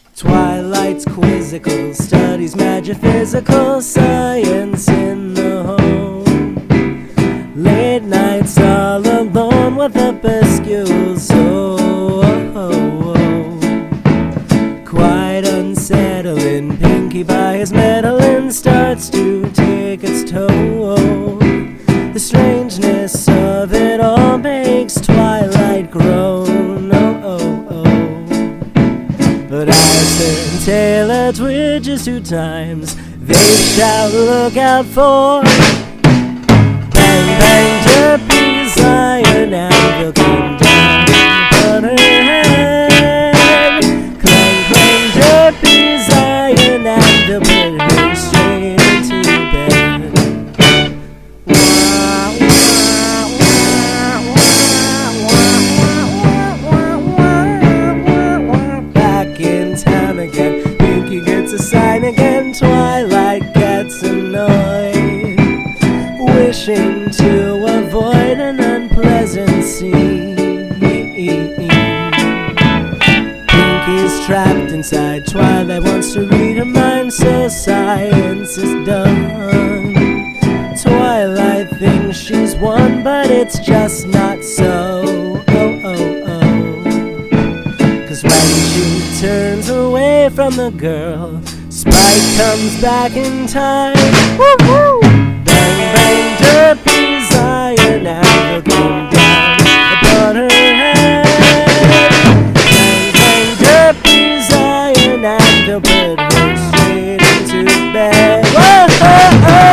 Twilight's quizzical, studies magic, physical science in the home. Late nights all alone with a pescule quite unsettling. Pinky by his meddling starts to take its toll. The strangeness of it all makes Twilight groan. But as her tailor twitches 2 times, they shout, "Look out for bang, bang, Derpy's iron anvil came down on her head. Clang, clang, Derpy's iron anvil put her straight into bed." Back in town again, Pinky gets a sign again. Twilight gets annoyed, wishing to avoid an unpleasant scene. Pinky's trapped inside. Twilight wants to read her mind, so science is done. Twilight thinks she's won, but it's just not so. 'Cause when she turns away from the girl, Spike comes back in time. Woo-hoo! Bang, bang, Derpy's iron anvil came down upon her head. Bang, bang, Derpy's iron anvil put her straight into bed. Whoa-ho-ho!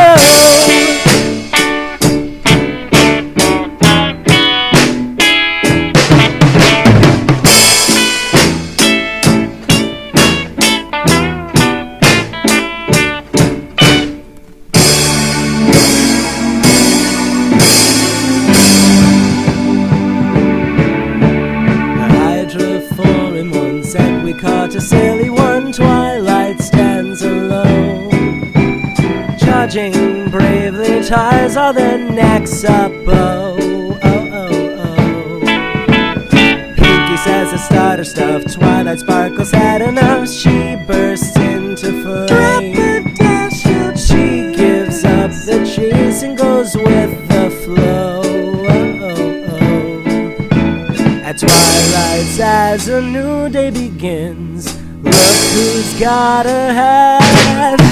We caught a silly one. Twilight stands alone, charging bravely, ties all their necks up. Pinky says to start her stuff. Twilight sparkles had enough. She bursts into flame. She gives up the chase and goes with the flow. At twilight, as a new day begins, look who's got a hat.